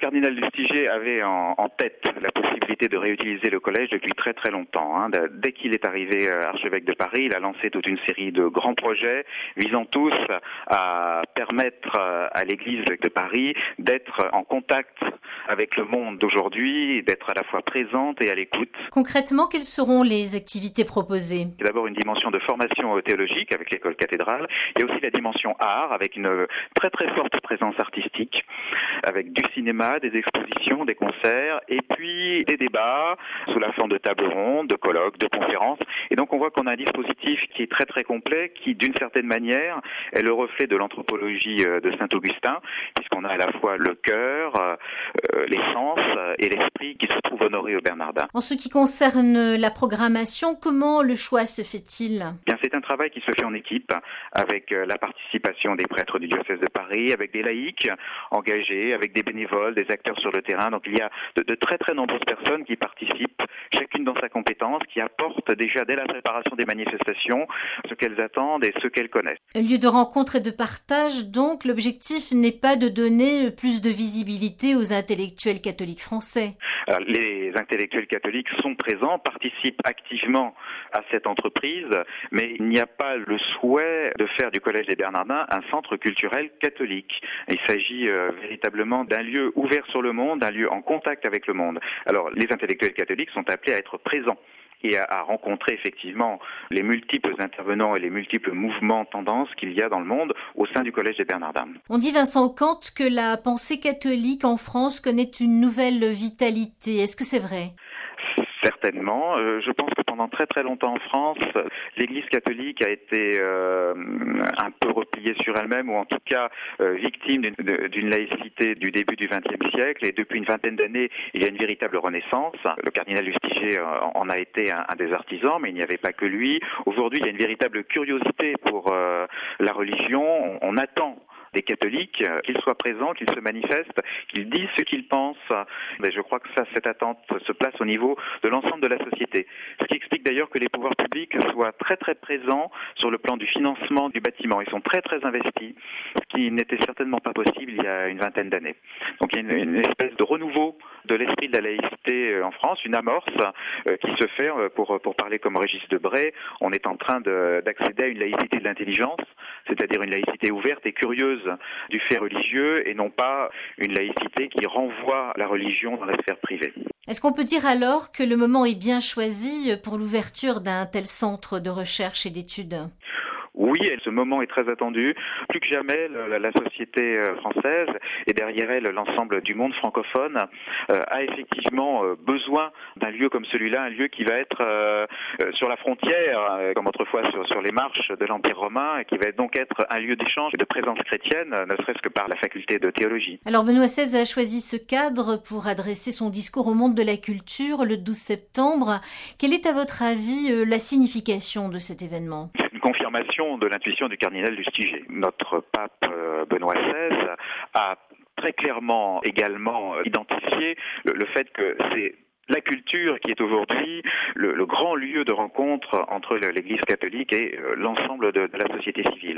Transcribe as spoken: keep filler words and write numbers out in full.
cardinal Lustiger avait en, en tête la possibilité de réutiliser le collège depuis très très longtemps. Hein. Dès qu'il est arrivé archevêque de Paris, il a lancé toute une série de grands projets visant tous à permettre à l'Église de Paris d'être en contact avec le monde d'aujourd'hui, d'être à la fois présente et à l'écoute. Concrètement, quelles seront les activités proposées ? Il y a d'abord une dimension de formation théologique avec l'école cathédrale. Il y a aussi la dimension art avec une très très forte présence artistique, avec du cinéma, des expositions, des concerts, et puis des débats sous la forme de tables rondes, de colloques, de conférences. Et donc on voit qu'on a un dispositif qui est très très complet, qui d'une certaine manière est le reflet de l'anthropologie de Saint-Augustin, puisqu'on a à la fois le cœur, euh, les sens et l'esprit qui se trouvent honorés au Bernardin. En ce qui concerne la programmation, comment le choix se fait-il ? Bien, c'est un travail qui se fait en équipe, avec la participation des prêtres du diocèse de Paris, avec des laïcs engagés, avec des bénévoles, des acteurs sur le terrain. Donc il y a de, de très très nombreuses personnes qui participent, chacune dans sa compétence, qui apportent déjà dès la préparation des manifestations ce qu'elles attendent et ce qu'elles connaissent. Lieu de rencontre et de partage, donc l'objectif n'est pas de donner plus de visibilité aux intellectuels catholiques français. Alors, les intellectuels catholiques sont présents, participent activement à cette entreprise, mais il n'y a pas le souhait de faire du Collège des Bernardins un centre culturel catholique. Il s'agit euh, véritablement d'un lieu ouvert sur le monde, d'un lieu en contact avec le monde. Alors, les intellectuels catholiques sont appelés à être présents et à, à rencontrer effectivement les multiples intervenants et les multiples mouvements, tendances qu'il y a dans le monde au sein du Collège des Bernardins. On dit, Vincent Kant, que la pensée catholique en France connaît une nouvelle vitalité. Est-ce que c'est vrai ? Certainement. Euh, je pense que pendant très très longtemps en France, l'Église catholique a été euh, un peu repliée sur elle-même, ou en tout cas euh, victime d'une, d'une laïcité du début du vingtième siècle. Et depuis une vingtaine d'années, il y a une véritable renaissance. Le cardinal Lustiger en a été un, un des artisans, mais il n'y avait pas que lui. Aujourd'hui, il y a une véritable curiosité pour euh, la religion. On, on attend des catholiques, qu'ils soient présents, qu'ils se manifestent, qu'ils disent ce qu'ils pensent. Mais je crois que ça, cette attente se place au niveau de l'ensemble de la société. Ce qui explique d'ailleurs que les pouvoirs publics soient très très présents sur le plan du financement du bâtiment. Ils sont très très investis, ce qui n'était certainement pas possible il y a une vingtaine d'années. Donc il y a une, une espèce de renouveau de l'esprit de la laïcité en France, une amorce euh, qui se fait, euh, pour, pour parler comme Régis Debray, on est en train de, d'accéder à une laïcité de l'intelligence, c'est-à-dire une laïcité ouverte et curieuse du fait religieux et non pas une laïcité qui renvoie la religion dans la sphère privée. Est-ce qu'on peut dire alors que le moment est bien choisi pour l'ouverture d'un tel centre de recherche et d'études ? Oui, ce moment est très attendu. Plus que jamais, la, la société française et derrière elle l'ensemble du monde francophone euh, a effectivement euh, besoin d'un lieu comme celui-là, un lieu qui va être euh, sur la frontière, euh, comme autrefois sur, sur les marches de l'Empire romain, et qui va donc être un lieu d'échange et de présence chrétienne, ne serait-ce que par la faculté de théologie. Alors Benoît seize a choisi ce cadre pour adresser son discours au monde de la culture le douze septembre. Quelle est à votre avis euh, la signification de cet événement ? Une confirmation de l'intuition du cardinal Lustiger. Notre pape Benoît seize a très clairement également identifié le, le fait que c'est la culture qui est aujourd'hui le, le grand lieu de rencontre entre l'Église catholique et l'ensemble de, de la société civile.